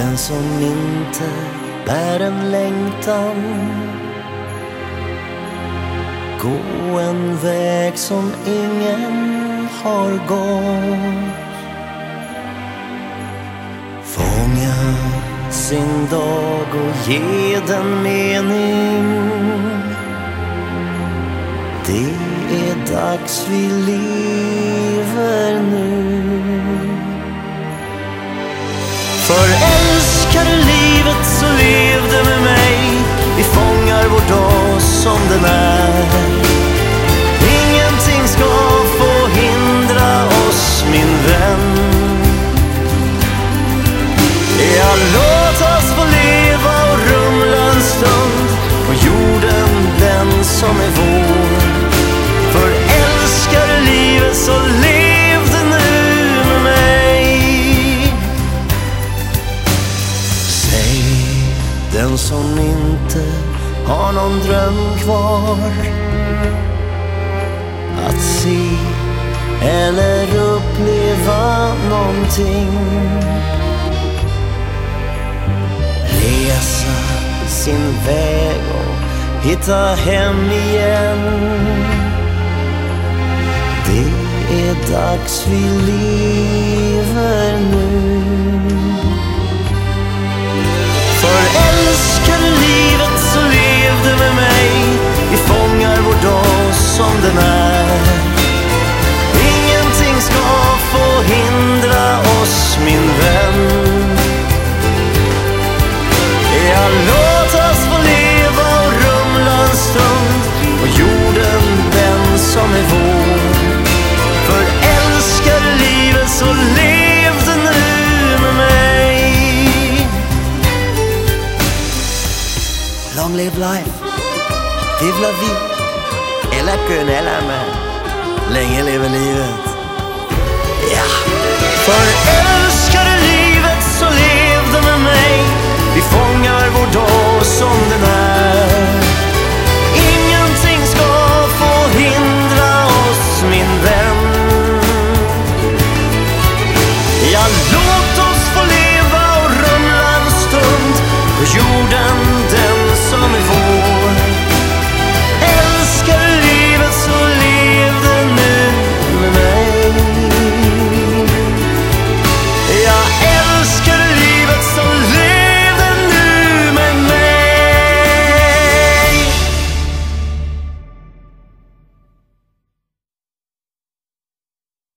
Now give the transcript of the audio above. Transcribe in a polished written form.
Den som inte bär en längtan, gå en väg som ingen har gått. Fånga sin dag och ge den mening. Det är dags, vi lever nu. För älskar du livet så lev det med mig. Vi fångar vår dag som den är. Ingenting ska få hindra oss, min vän. Ja, låt oss få leva och rumla en stund på jorden, den som är vår. För älskar du livet så lev det nu med mig. Säg den som inte har någon dröm kvar att se eller uppleva någonting. Resa sin väg och hitta hem igen. Det är dags, vi lever nu. För älskar du livet så lev det med mig. Vi fångar vår dag som den är. Ingenting ska få hindra oss, min vän. Ja, låt oss få leva och rumla en stund på jorden, den som är vår. För älskar du livet så lev det nu med mig. Long live life, vive la vie, et la queue est la main. Länge lever livet. Ja. För älskar du livet så lev det med mig. Vi fångar vår dag som den är.